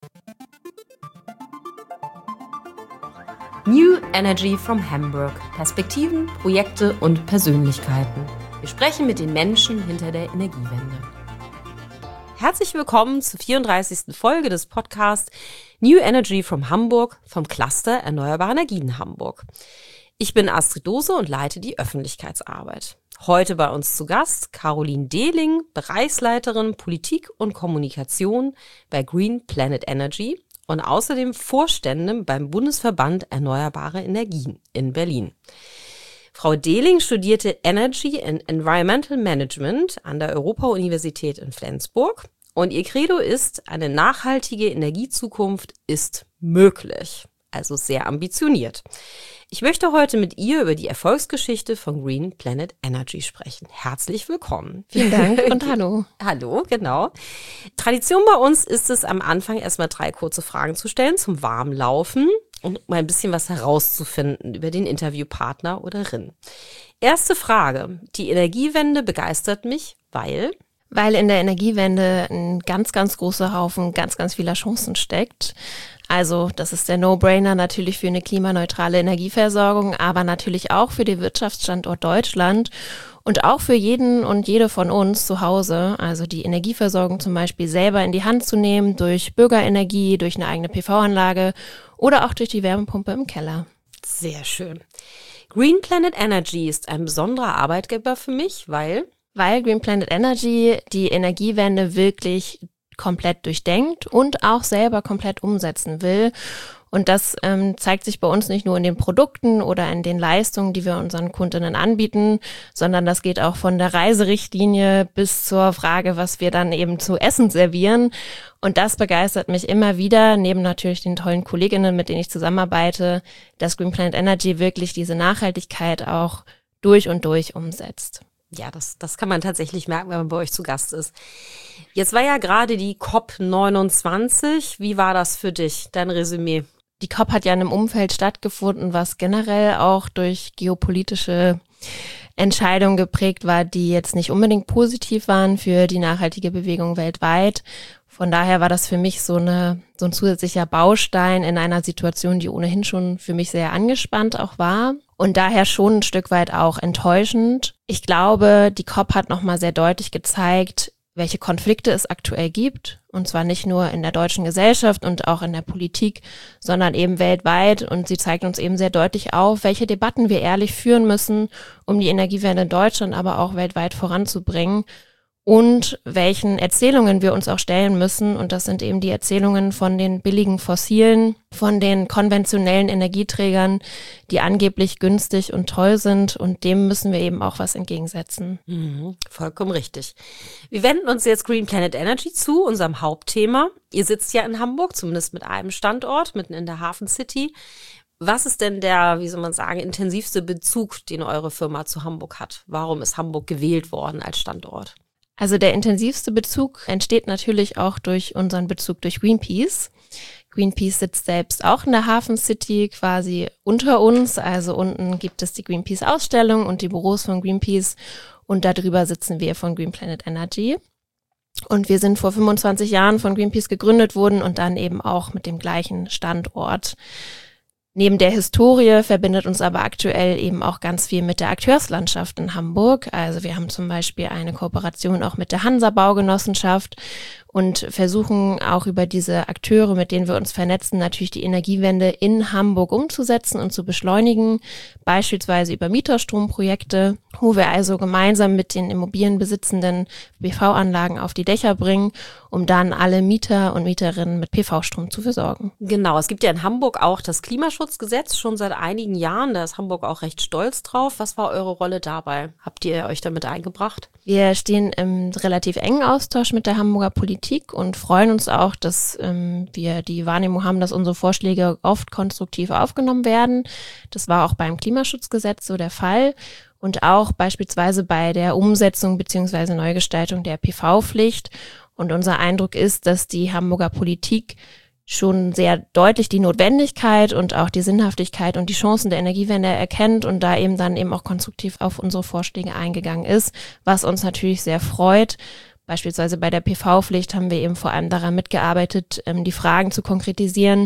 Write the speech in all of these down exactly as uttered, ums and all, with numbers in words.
New Energy from Hamburg. Perspektiven, Projekte und Persönlichkeiten. Wir sprechen mit den Menschen hinter der Energiewende. Herzlich willkommen zur vierunddreißigsten Folge des Podcasts New Energy from Hamburg vom Cluster Erneuerbare Energien Hamburg. Ich bin Astrid Dose und leite die Öffentlichkeitsarbeit. Heute bei uns zu Gast Caroline Dehling, Bereichsleiterin Politik und Kommunikation bei Green Planet Energy und außerdem Vorständin beim Bundesverband Erneuerbare Energien in Berlin. Frau Dehling studierte Energy and Environmental Management an der Europa-Universität in Flensburg und ihr Credo ist, eine nachhaltige Energiezukunft ist möglich, also sehr ambitioniert. Ich möchte heute mit ihr über die Erfolgsgeschichte von Green Planet Energy sprechen. Herzlich willkommen. Vielen Dank und hallo. Hallo, genau. Tradition bei uns ist es, am Anfang erstmal drei kurze Fragen zu stellen zum Warmlaufen und mal ein bisschen was herauszufinden über den Interviewpartner oder Rin. Erste Frage. Die Energiewende begeistert mich, weil... Weil in der Energiewende ein ganz, ganz großer Haufen ganz, ganz vieler Chancen steckt. Also das ist der No-Brainer natürlich für eine klimaneutrale Energieversorgung, aber natürlich auch für den Wirtschaftsstandort Deutschland und auch für jeden und jede von uns zu Hause. Also die Energieversorgung zum Beispiel selber in die Hand zu nehmen durch Bürgerenergie, durch eine eigene P V-Anlage oder auch durch die Wärmepumpe im Keller. Sehr schön. Green Planet Energy ist ein besonderer Arbeitgeber für mich, weil... Weil Green Planet Energy die Energiewende wirklich komplett durchdenkt und auch selber komplett umsetzen will. Und das ähm, zeigt sich bei uns nicht nur in den Produkten oder in den Leistungen, die wir unseren Kundinnen anbieten, sondern das geht auch von der Reiserichtlinie bis zur Frage, was wir dann eben zu essen servieren. Und das begeistert mich immer wieder, neben natürlich den tollen Kolleginnen, mit denen ich zusammenarbeite, dass Green Planet Energy wirklich diese Nachhaltigkeit auch durch und durch umsetzt. Ja, das, das kann man tatsächlich merken, wenn man bei euch zu Gast ist. Jetzt war ja gerade die C O P neunundzwanzig. Wie war das für dich, dein Resümee? Die C O P hat ja in einem Umfeld stattgefunden, was generell auch durch geopolitische Entscheidungen geprägt war, die jetzt nicht unbedingt positiv waren für die nachhaltige Bewegung weltweit. Von daher war das für mich so eine so ein zusätzlicher Baustein in einer Situation, die ohnehin schon für mich sehr angespannt auch war und daher schon ein Stück weit auch enttäuschend. Ich glaube, die C O P hat nochmal sehr deutlich gezeigt, welche Konflikte es aktuell gibt, und zwar nicht nur in der deutschen Gesellschaft und auch in der Politik, sondern eben weltweit, und sie zeigt uns eben sehr deutlich auf, welche Debatten wir ehrlich führen müssen, um die Energiewende in Deutschland, aber auch weltweit voranzubringen. Und welchen Erzählungen wir uns auch stellen müssen. Und das sind eben die Erzählungen von den billigen Fossilen, von den konventionellen Energieträgern, die angeblich günstig und toll sind. Und dem müssen wir eben auch was entgegensetzen. Mhm, vollkommen richtig. Wir wenden uns jetzt Green Planet Energy zu, unserem Hauptthema. Ihr sitzt ja in Hamburg, zumindest mit einem Standort, mitten in der Hafen City. Was ist denn der, wie soll man sagen, intensivste Bezug, den eure Firma zu Hamburg hat? Warum ist Hamburg gewählt worden als Standort? Also der intensivste Bezug entsteht natürlich auch durch unseren Bezug durch Greenpeace. Greenpeace sitzt selbst auch in der Hafen City, quasi unter uns. Also unten gibt es die Greenpeace-Ausstellung und die Büros von Greenpeace und darüber sitzen wir von Green Planet Energy. Und wir sind vor fünfundzwanzig Jahren von Greenpeace gegründet worden und dann eben auch mit dem gleichen Standort. Neben der Historie verbindet uns aber aktuell eben auch ganz viel mit der Akteurslandschaft in Hamburg. Also wir haben zum Beispiel eine Kooperation auch mit der Hansa Baugenossenschaft und versuchen auch über diese Akteure, mit denen wir uns vernetzen, natürlich die Energiewende in Hamburg umzusetzen und zu beschleunigen, beispielsweise über Mieterstromprojekte, wo wir also gemeinsam mit den Immobilienbesitzenden P V-Anlagen auf die Dächer bringen, um dann alle Mieter und Mieterinnen mit P V-Strom zu versorgen. Genau, es gibt ja in Hamburg auch das Klimaschutzgesetz schon seit einigen Jahren, da ist Hamburg auch recht stolz drauf. Was war eure Rolle dabei? Habt ihr euch damit eingebracht? Wir stehen im relativ engen Austausch mit der Hamburger Politik und freuen uns auch, dass ähm, wir die Wahrnehmung haben, dass unsere Vorschläge oft konstruktiv aufgenommen werden. Das war auch beim Klimaschutzgesetz so der Fall und auch beispielsweise bei der Umsetzung bzw. Neugestaltung der P V-Pflicht. Und unser Eindruck ist, dass die Hamburger Politik schon sehr deutlich die Notwendigkeit und auch die Sinnhaftigkeit und die Chancen der Energiewende erkennt und da eben dann eben auch konstruktiv auf unsere Vorschläge eingegangen ist, was uns natürlich sehr freut. Beispielsweise bei der P V-Pflicht haben wir eben vor allem daran mitgearbeitet, ähm, die Fragen zu konkretisieren.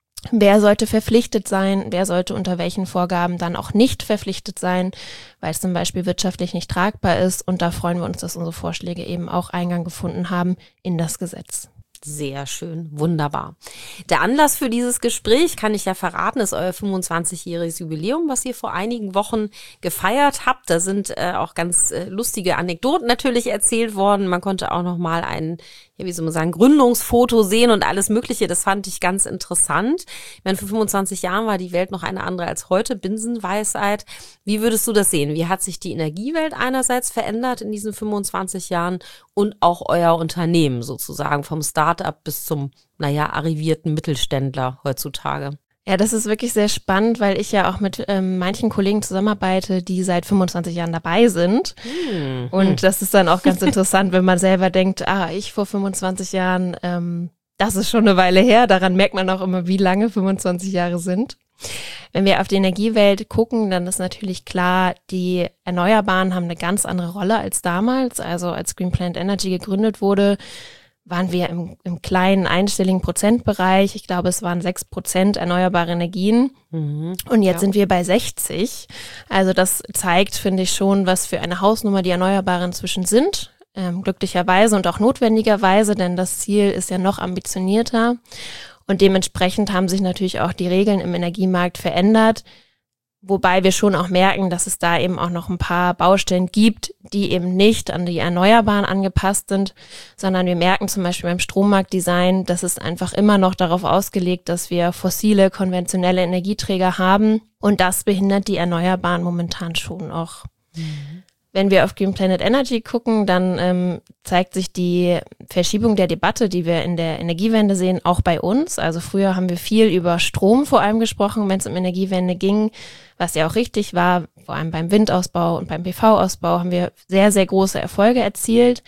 Wer sollte verpflichtet sein? Wer sollte unter welchen Vorgaben dann auch nicht verpflichtet sein, weil es zum Beispiel wirtschaftlich nicht tragbar ist? Und da freuen wir uns, dass unsere Vorschläge eben auch Eingang gefunden haben in das Gesetz. Sehr schön, wunderbar. Der Anlass für dieses Gespräch, kann ich ja verraten, ist euer fünfundzwanzigjähriges Jubiläum, was ihr vor einigen Wochen gefeiert habt. Da sind äh, auch ganz äh, lustige Anekdoten natürlich erzählt worden. Man konnte auch noch mal ein, ja, wie soll man sagen, Gründungsfoto sehen und alles Mögliche. Das fand ich ganz interessant. Ich meine, vor fünfundzwanzig Jahren war die Welt noch eine andere als heute, Binsenweisheit. Wie würdest du das sehen? Wie hat sich die Energiewelt einerseits verändert in diesen fünfundzwanzig Jahren und auch euer Unternehmen sozusagen vom Start-up bis zum, naja, arrivierten Mittelständler heutzutage? Ja, das ist wirklich sehr spannend, weil ich ja auch mit ähm, manchen Kollegen zusammenarbeite, die seit fünfundzwanzig Jahren dabei sind. Hm. Und das ist dann auch ganz interessant, wenn man selber denkt, ah, ich vor fünfundzwanzig Jahren, ähm, das ist schon eine Weile her. Daran merkt man auch immer, wie lange fünfundzwanzig Jahre sind. Wenn wir auf die Energiewelt gucken, dann ist natürlich klar, die Erneuerbaren haben eine ganz andere Rolle als damals. Also als Green Planet Energy gegründet wurde, waren wir im, im kleinen einstelligen Prozentbereich. Ich glaube, es waren sechs Prozent erneuerbare Energien. Mhm, und jetzt ja. sind wir bei sechzig. Also das zeigt, finde ich schon, was für eine Hausnummer die Erneuerbaren inzwischen sind. Ähm, glücklicherweise und auch notwendigerweise, denn das Ziel ist ja noch ambitionierter. Und dementsprechend haben sich natürlich auch die Regeln im Energiemarkt verändert, wobei wir schon auch merken, dass es da eben auch noch ein paar Baustellen gibt, die eben nicht an die Erneuerbaren angepasst sind, sondern wir merken zum Beispiel beim Strommarktdesign, dass es einfach immer noch darauf ausgelegt, dass wir fossile, konventionelle Energieträger haben und das behindert die Erneuerbaren momentan schon auch. Mhm. Wenn wir auf Green Planet Energy gucken, dann ähm, zeigt sich die Verschiebung der Debatte, die wir in der Energiewende sehen, auch bei uns. Also früher haben wir viel über Strom vor allem gesprochen, wenn es um Energiewende ging, was ja auch richtig war. Vor allem beim Windausbau und beim P V-Ausbau haben wir sehr, sehr große Erfolge erzielt.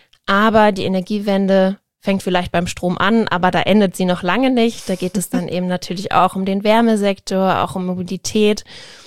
Aber die Energiewende fängt vielleicht beim Strom an, aber da endet sie noch lange nicht. Da geht es dann eben natürlich auch um den Wärmesektor, auch um Mobilität.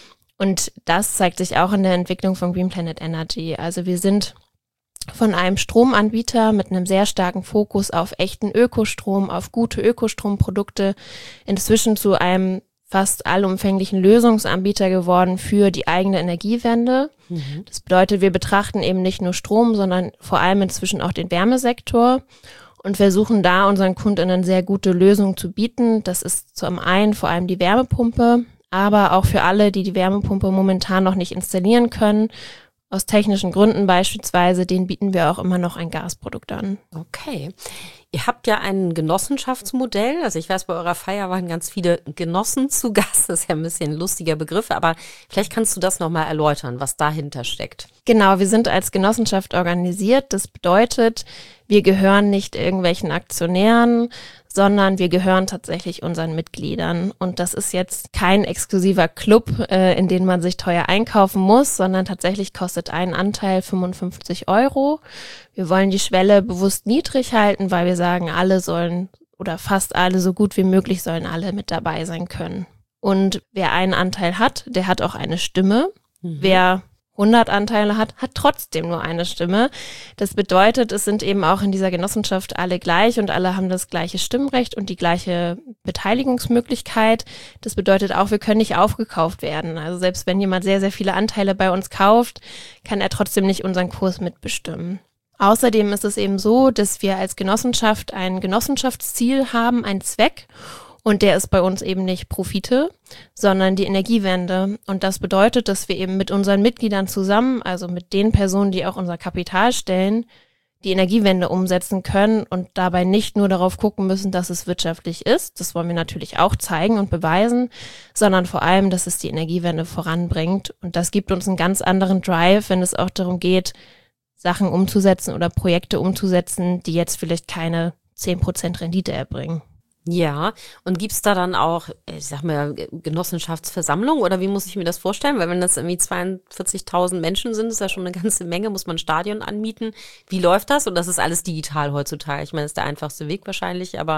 Und das zeigt sich auch in der Entwicklung von Green Planet Energy. Also wir sind von einem Stromanbieter mit einem sehr starken Fokus auf echten Ökostrom, auf gute Ökostromprodukte, inzwischen zu einem fast allumfänglichen Lösungsanbieter geworden für die eigene Energiewende. Mhm. Das bedeutet, wir betrachten eben nicht nur Strom, sondern vor allem inzwischen auch den Wärmesektor und versuchen da unseren Kundinnen sehr gute Lösungen zu bieten. Das ist zum einen vor allem die Wärmepumpe, aber auch für alle, die die Wärmepumpe momentan noch nicht installieren können, aus technischen Gründen beispielsweise, denen bieten wir auch immer noch ein Gasprodukt an. Okay. Ihr habt ja ein Genossenschaftsmodell. Also ich weiß, bei eurer Feier waren ganz viele Genossen zu Gast. Das ist ja ein bisschen ein lustiger Begriff, aber vielleicht kannst du das nochmal erläutern, was dahinter steckt. Genau, wir sind als Genossenschaft organisiert. Das bedeutet, wir gehören nicht irgendwelchen Aktionären, sondern wir gehören tatsächlich unseren Mitgliedern. Und das ist jetzt kein exklusiver Club, äh, in den man sich teuer einkaufen muss, sondern tatsächlich kostet ein Anteil fünfundfünfzig Euro. Wir wollen die Schwelle bewusst niedrig halten, weil wir sagen, alle sollen oder fast alle, so gut wie möglich, sollen alle mit dabei sein können. Und wer einen Anteil hat, der hat auch eine Stimme. Mhm. Wer hundert Anteile hat, hat trotzdem nur eine Stimme. Das bedeutet, es sind eben auch in dieser Genossenschaft alle gleich und alle haben das gleiche Stimmrecht und die gleiche Beteiligungsmöglichkeit. Das bedeutet auch, wir können nicht aufgekauft werden. Also selbst wenn jemand sehr, sehr viele Anteile bei uns kauft, kann er trotzdem nicht unseren Kurs mitbestimmen. Außerdem ist es eben so, dass wir als Genossenschaft ein Genossenschaftsziel haben, einen Zweck. Und der ist bei uns eben nicht Profite, sondern die Energiewende. Und das bedeutet, dass wir eben mit unseren Mitgliedern zusammen, also mit den Personen, die auch unser Kapital stellen, die Energiewende umsetzen können und dabei nicht nur darauf gucken müssen, dass es wirtschaftlich ist. Das wollen wir natürlich auch zeigen und beweisen, sondern vor allem, dass es die Energiewende voranbringt. Und das gibt uns einen ganz anderen Drive, wenn es auch darum geht, Sachen umzusetzen oder Projekte umzusetzen, die jetzt vielleicht keine zehn Prozent Rendite erbringen. Ja, und gibt's da dann auch, ich sag mal, Genossenschaftsversammlung oder wie muss ich mir das vorstellen? Weil wenn das irgendwie zweiundvierzigtausend Menschen sind, ist ja schon eine ganze Menge, muss man ein Stadion anmieten. Wie läuft das? Und das ist alles digital heutzutage. Ich meine, das ist der einfachste Weg wahrscheinlich, aber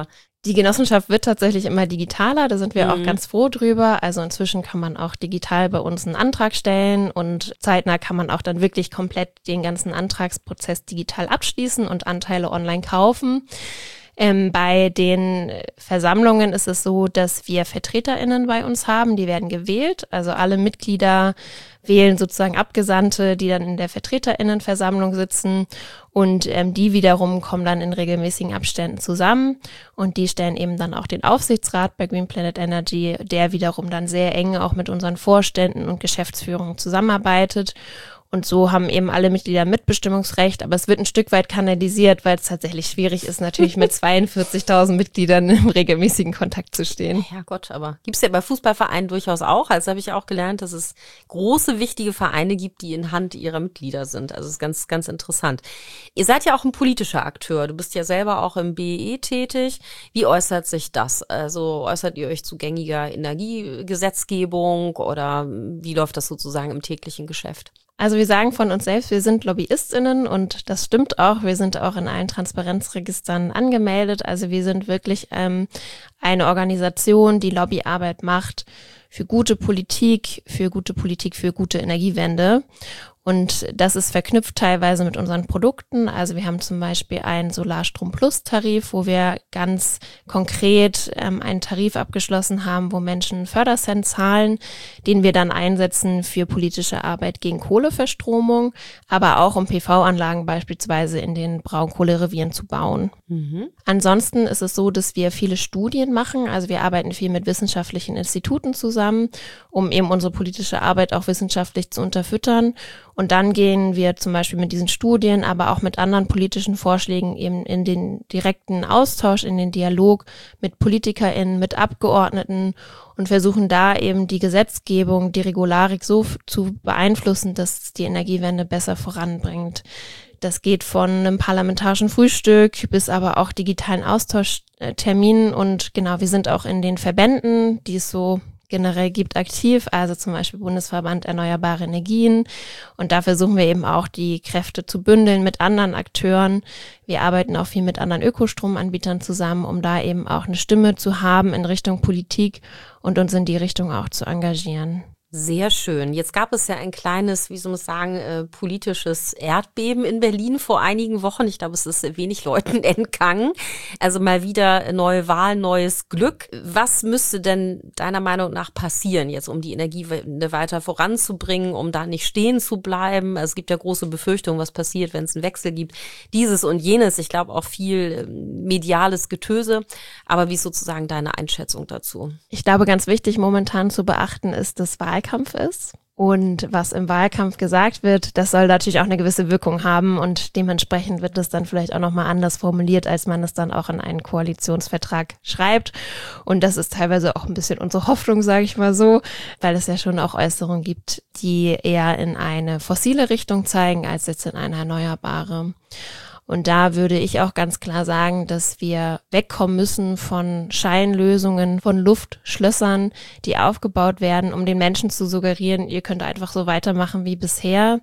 Die Genossenschaft wird tatsächlich immer digitaler, da sind wir mhm. auch ganz froh drüber. Also inzwischen kann man auch digital bei uns einen Antrag stellen und zeitnah kann man auch dann wirklich komplett den ganzen Antragsprozess digital abschließen und Anteile online kaufen. Ähm, bei den Versammlungen ist es so, dass wir VertreterInnen bei uns haben, die werden gewählt. Also alle Mitglieder wählen sozusagen Abgesandte, die dann in der VertreterInnenversammlung sitzen und ähm, die wiederum kommen dann in regelmäßigen Abständen zusammen und die stellen eben dann auch den Aufsichtsrat bei Green Planet Energy, der wiederum dann sehr eng auch mit unseren Vorständen und Geschäftsführungen zusammenarbeitet. Und so haben eben alle Mitglieder Mitbestimmungsrecht, aber es wird ein Stück weit kanalisiert, weil es tatsächlich schwierig ist, natürlich mit zweiundvierzigtausend Mitgliedern im regelmäßigen Kontakt zu stehen. Ja Gott, aber gibt's ja bei Fußballvereinen durchaus auch. Also habe ich auch gelernt, dass es große, wichtige Vereine gibt, die in Hand ihrer Mitglieder sind. Also es ist ganz, ganz interessant. Ihr seid ja auch ein politischer Akteur. Du bist ja selber auch im B E E tätig. Wie äußert sich das? Also äußert ihr euch zu gängiger Energiegesetzgebung oder wie läuft das sozusagen im täglichen Geschäft? Also wir sagen von uns selbst, wir sind LobbyistInnen und das stimmt auch. Wir sind auch in allen Transparenzregistern angemeldet. Also wir sind wirklich ähm, eine Organisation, die Lobbyarbeit macht für gute Politik, für gute Politik, für gute Energiewende. Und das ist verknüpft teilweise mit unseren Produkten. Also wir haben zum Beispiel einen Solarstrom-Plus-Tarif, wo wir ganz konkret ähm, einen Tarif abgeschlossen haben, wo Menschen einen Fördercent zahlen, den wir dann einsetzen für politische Arbeit gegen Kohleverstromung, aber auch um P V-Anlagen beispielsweise in den Braunkohlerevieren zu bauen. Mhm. Ansonsten ist es so, dass wir viele Studien machen. Also wir arbeiten viel mit wissenschaftlichen Instituten zusammen, um eben unsere politische Arbeit auch wissenschaftlich zu unterfüttern. Und dann gehen wir zum Beispiel mit diesen Studien, aber auch mit anderen politischen Vorschlägen eben in den direkten Austausch, in den Dialog mit PolitikerInnen, mit Abgeordneten und versuchen da eben die Gesetzgebung, die Regularik so zu beeinflussen, dass es die Energiewende besser voranbringt. Das geht von einem parlamentarischen Frühstück bis aber auch digitalen Austauschterminen und genau, wir sind auch in den Verbänden, die es so generell gibt, aktiv, also zum Beispiel Bundesverband Erneuerbare Energien. Und da versuchen wir eben auch die Kräfte zu bündeln mit anderen Akteuren. Wir arbeiten auch viel mit anderen Ökostromanbietern zusammen, um da eben auch eine Stimme zu haben in Richtung Politik und uns in die Richtung auch zu engagieren. Sehr schön. Jetzt gab es ja ein kleines, wie soll man sagen, äh, politisches Erdbeben in Berlin vor einigen Wochen. Ich glaube, es ist wenig Leuten entgangen. Also mal wieder neue Wahl, neues Glück. Was müsste denn deiner Meinung nach passieren, jetzt um die Energiewende weiter voranzubringen, um da nicht stehen zu bleiben? Also es gibt ja große Befürchtungen, was passiert, wenn es einen Wechsel gibt. Dieses und jenes. Ich glaube auch viel mediales Getöse. Aber wie ist sozusagen deine Einschätzung dazu? Ich glaube, ganz wichtig momentan zu beachten ist, dass Wahl Wahlkampf ist. Und was im Wahlkampf gesagt wird, das soll natürlich auch eine gewisse Wirkung haben und dementsprechend wird das dann vielleicht auch nochmal anders formuliert, als man es dann auch in einen Koalitionsvertrag schreibt. Und das ist teilweise auch ein bisschen unsere Hoffnung, sage ich mal so, weil es ja schon auch Äußerungen gibt, die eher in eine fossile Richtung zeigen, als jetzt in eine erneuerbare. Und da würde ich auch ganz klar sagen, dass wir wegkommen müssen von Scheinlösungen, von Luftschlössern, die aufgebaut werden, um den Menschen zu suggerieren, ihr könnt einfach so weitermachen wie bisher,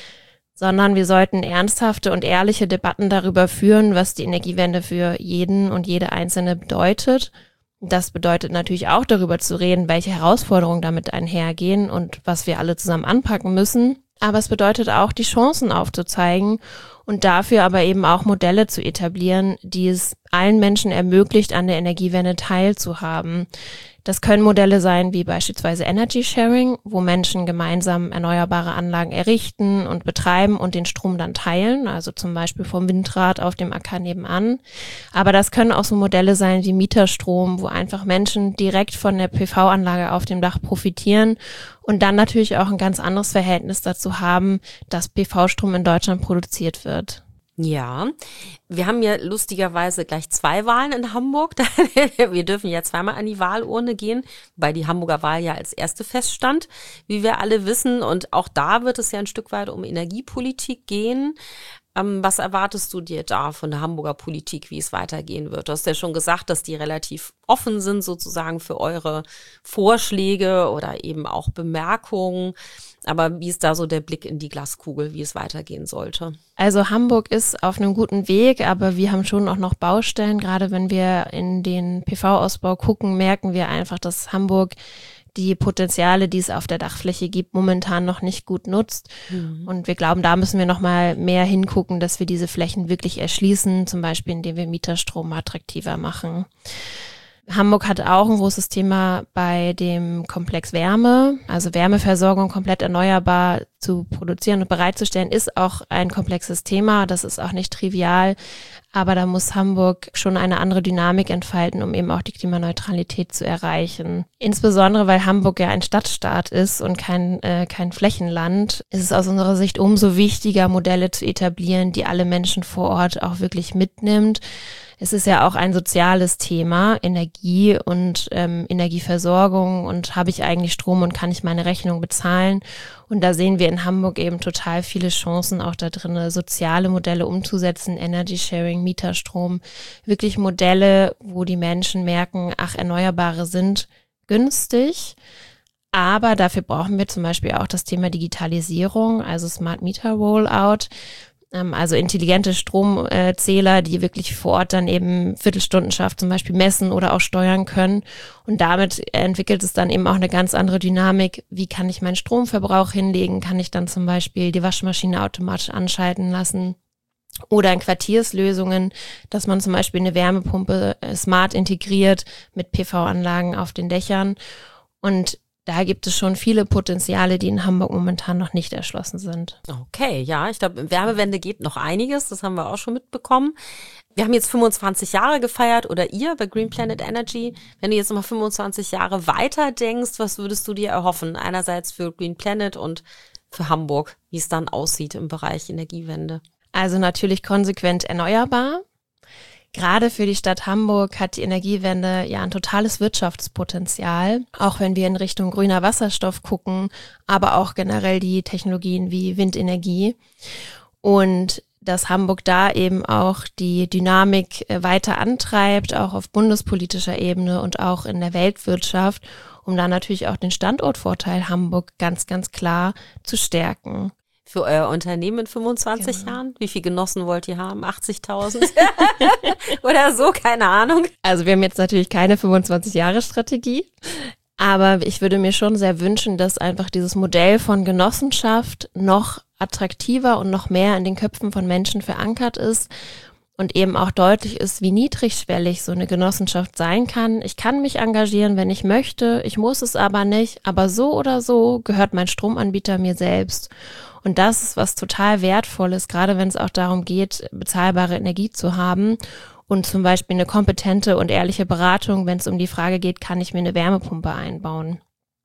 sondern wir sollten ernsthafte und ehrliche Debatten darüber führen, was die Energiewende für jeden und jede Einzelne bedeutet. Das bedeutet natürlich auch darüber zu reden, welche Herausforderungen damit einhergehen und was wir alle zusammen anpacken müssen. Aber es bedeutet auch, die Chancen aufzuzeigen und dafür aber eben auch Modelle zu etablieren, die es allen Menschen ermöglicht, an der Energiewende teilzuhaben. Das können Modelle sein wie beispielsweise Energy Sharing, wo Menschen gemeinsam erneuerbare Anlagen errichten und betreiben und den Strom dann teilen, also zum Beispiel vom Windrad auf dem Acker nebenan. Aber das können auch so Modelle sein wie Mieterstrom, wo einfach Menschen direkt von der P V-Anlage auf dem Dach profitieren und dann natürlich auch ein ganz anderes Verhältnis dazu haben, dass P V-Strom in Deutschland produziert wird. Ja, wir haben ja lustigerweise gleich zwei Wahlen in Hamburg. Wir dürfen ja zweimal an die Wahlurne gehen, wobei die Hamburger Wahl ja als erste feststand, wie wir alle wissen. Und auch da wird es ja ein Stück weit um Energiepolitik gehen. Ähm, was erwartest du dir da von der Hamburger Politik, wie es weitergehen wird? Du hast ja schon gesagt, dass die relativ offen sind sozusagen für eure Vorschläge oder eben auch Bemerkungen. Aber wie ist da so der Blick in die Glaskugel, wie es weitergehen sollte? Also Hamburg ist auf einem guten Weg, aber wir haben schon auch noch Baustellen. Gerade wenn wir in den P V-Ausbau gucken, merken wir einfach, dass Hamburg die Potenziale, die es auf der Dachfläche gibt, momentan noch nicht gut nutzt. Mhm. Und wir glauben, da müssen wir noch mal mehr hingucken, dass wir diese Flächen wirklich erschließen, zum Beispiel indem wir Mieterstrom attraktiver machen. Hamburg hat auch ein großes Thema bei dem Komplex Wärme, also Wärmeversorgung komplett erneuerbar zu produzieren und bereitzustellen, ist auch ein komplexes Thema. Das ist auch nicht trivial, aber da muss Hamburg schon eine andere Dynamik entfalten, um eben auch die Klimaneutralität zu erreichen. Insbesondere, weil Hamburg ja ein Stadtstaat ist und kein, äh, kein Flächenland, ist es aus unserer Sicht umso wichtiger, Modelle zu etablieren, die alle Menschen vor Ort auch wirklich mitnimmt. Es ist ja auch ein soziales Thema, Energie und ähm, Energieversorgung und habe ich eigentlich Strom und kann ich meine Rechnung bezahlen? Und da sehen wir in Hamburg eben total viele Chancen auch da drin, soziale Modelle umzusetzen, Energy Sharing, Mieterstrom, wirklich Modelle, wo die Menschen merken, ach, Erneuerbare sind günstig. Aber dafür brauchen wir zum Beispiel auch das Thema Digitalisierung, also Smart Meter Rollout. Also intelligente Stromzähler, die wirklich vor Ort dann eben Viertelstundenschaft zum Beispiel messen oder auch steuern können. Und damit entwickelt es dann eben auch eine ganz andere Dynamik. Wie kann ich meinen Stromverbrauch hinlegen? Kann ich dann zum Beispiel die Waschmaschine automatisch anschalten lassen? Oder in Quartierslösungen, dass man zum Beispiel eine Wärmepumpe smart integriert mit P V-Anlagen auf den Dächern. Und da gibt es schon viele Potenziale, die in Hamburg momentan noch nicht erschlossen sind. Okay, ja, ich glaube, im Wärmewende geht noch einiges, das haben wir auch schon mitbekommen. Wir haben jetzt fünfundzwanzig Jahre gefeiert, oder ihr bei Green Planet Energy. Wenn du jetzt nochmal fünfundzwanzig Jahre weiter denkst, was würdest du dir erhoffen? Einerseits für Green Planet und für Hamburg, wie es dann aussieht im Bereich Energiewende. Also natürlich konsequent erneuerbar. Gerade für die Stadt Hamburg hat die Energiewende ja ein totales Wirtschaftspotenzial, auch wenn wir in Richtung grüner Wasserstoff gucken, aber auch generell die Technologien wie Windenergie. Und dass Hamburg da eben auch die Dynamik weiter antreibt, auch auf bundespolitischer Ebene und auch in der Weltwirtschaft, um da natürlich auch den Standortvorteil Hamburg ganz, ganz klar zu stärken. Für euer Unternehmen in fünfundzwanzig genau. Jahren? Wie viele Genossen wollt ihr haben? achtzigtausend? Oder so? Keine Ahnung. Also wir haben jetzt natürlich keine fünfundzwanzig-Jahre-Strategie, aber ich würde mir schon sehr wünschen, dass einfach dieses Modell von Genossenschaft noch attraktiver und noch mehr in den Köpfen von Menschen verankert ist und eben auch deutlich ist, wie niedrigschwellig so eine Genossenschaft sein kann. Ich kann mich engagieren, wenn ich möchte, ich muss es aber nicht, aber so oder so gehört mein Stromanbieter mir selbst. Und das ist was total Wertvolles, gerade wenn es auch darum geht, bezahlbare Energie zu haben und zum Beispiel eine kompetente und ehrliche Beratung, wenn es um die Frage geht, kann ich mir eine Wärmepumpe einbauen.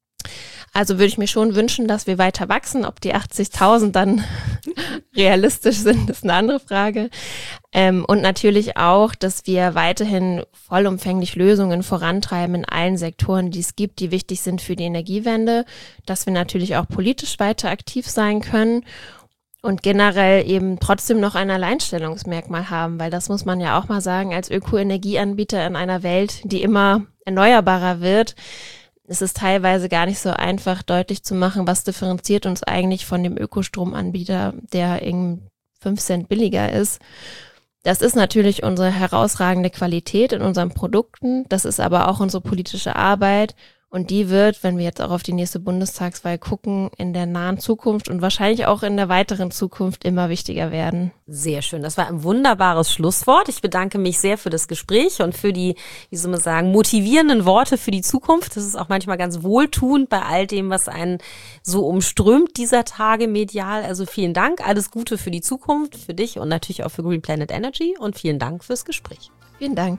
Also würde ich mir schon wünschen, dass wir weiter wachsen. Ob die achtzigtausend dann realistisch sind, ist eine andere Frage. Ähm, und natürlich auch, dass wir weiterhin vollumfänglich Lösungen vorantreiben in allen Sektoren, die es gibt, die wichtig sind für die Energiewende. Dass wir natürlich auch politisch weiter aktiv sein können und generell eben trotzdem noch ein Alleinstellungsmerkmal haben, weil das muss man ja auch mal sagen, als Ökoenergieanbieter in einer Welt, die immer erneuerbarer wird, es ist teilweise gar nicht so einfach deutlich zu machen, was differenziert uns eigentlich von dem Ökostromanbieter, der irgendwie fünf Cent billiger ist. Das ist natürlich unsere herausragende Qualität in unseren Produkten, das ist aber auch unsere politische Arbeit und die wird, wenn wir jetzt auch auf die nächste Bundestagswahl gucken, in der nahen Zukunft und wahrscheinlich auch in der weiteren Zukunft immer wichtiger werden. Sehr schön, das war ein wunderbares Schlusswort. Ich bedanke mich sehr für das Gespräch und für die, wie soll man sagen, motivierenden Worte für die Zukunft. Das ist auch manchmal ganz wohltuend bei all dem, was einen so umströmt dieser Tage medial. Also vielen Dank, alles Gute für die Zukunft, für dich und natürlich auch für Green Planet Energy und vielen Dank fürs Gespräch. Vielen Dank.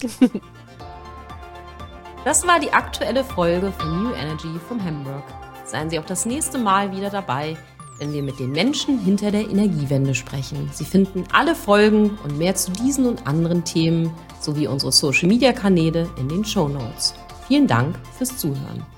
Das war die aktuelle Folge von New Energy vom Hamburg. Seien Sie auch das nächste Mal wieder dabei, wenn wir mit den Menschen hinter der Energiewende sprechen. Sie finden alle Folgen und mehr zu diesen und anderen Themen sowie unsere Social-Media-Kanäle in den Shownotes. Vielen Dank fürs Zuhören.